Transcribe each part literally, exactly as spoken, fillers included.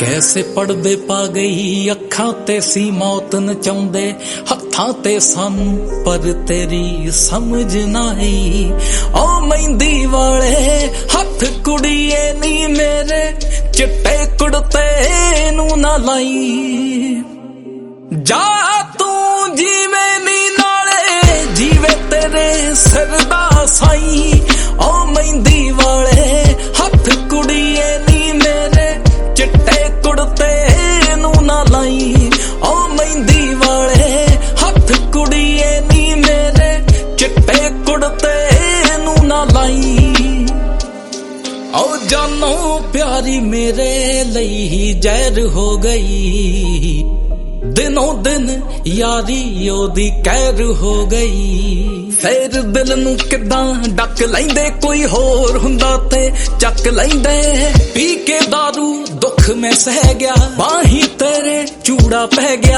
कैसे पड़दे पा गई अखां ते सी मौत नचाउंदे हत्थां ते सानू पर तेरी समझ ना आई। ओ मेहंदी वाले हथ कुड़िए नी मेरे चिट्टे कुड़ते नू ना लाई। जा तू जीवे नी नाले जीवे तेरे सिर दा साई। ओ मेहंदी वाले हथ कुड़िए नी मेरे चिट्टे कुड़ते नू ना लाई। ओ मेहंदी वाले हथ कुड़िए नी मेरे चिट्टे कुड़ते नू ना लाई। ओ जानो प्यारी मेरे लई ही जहर हो गई। दिनों दिन यारी ओदी कैर हो गई। फिर दिल नू किदां डक लैंदे कोई होर हुंदा ते चक लैंदे। पी के दारू दुख मैं सह गया बाही तेरे चूड़ा पै गया।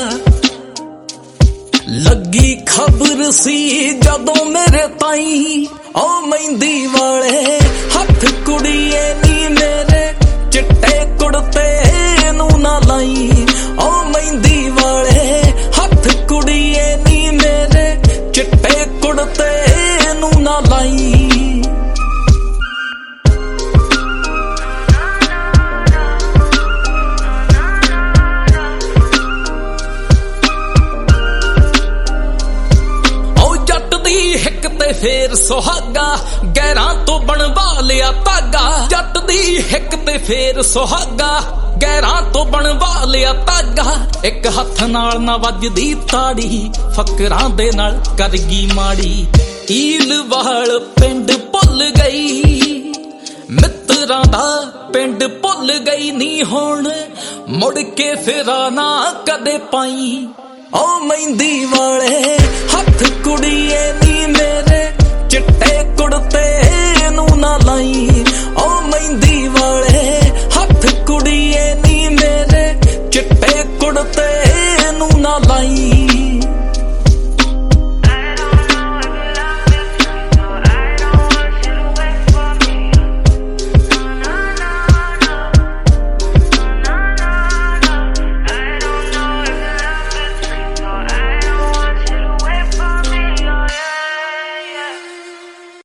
लगी खबर सी जदों मेरे ताई। ओ मेहंदी वाले हथ कुड़िए नी मेरे चिट्टे कुड़ते नू ना लाई। ओ मेहंदी वाले हथ कुड़िए नी मेरे चिट्टे कुड़ते नू ना लाई। हिक ते फेर सुहागा गैरां तो बनवा लिया धागा। जट दी हिक ते फेर सुहागा गैरां तो बनवा लिया धागा। एक हथ नाल ना वजदी ताड़ी फकरां दे नाल करगी माड़ी। ईल वाल पिंड भुल गई मित्रां दा पिंड भुल गई नी हुण मुड़ के फेरा ना कदे पाई। ओ मेहंदी वाले हथ कुड़िए नी मेरे चिट्टे कुड़ते नू ना लाई। ओ